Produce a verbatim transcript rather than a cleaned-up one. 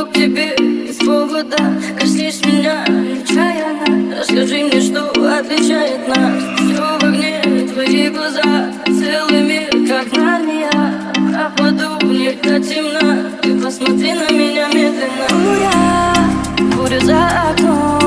иду к тебе без повода. Коснись меня нечаянно, расскажи мне, что отличает нас. Все в огне, твои глаза, целый мир, как Нарния. Пропаду в них до темна, ты посмотри на меня медленно. Буря, буря за окном,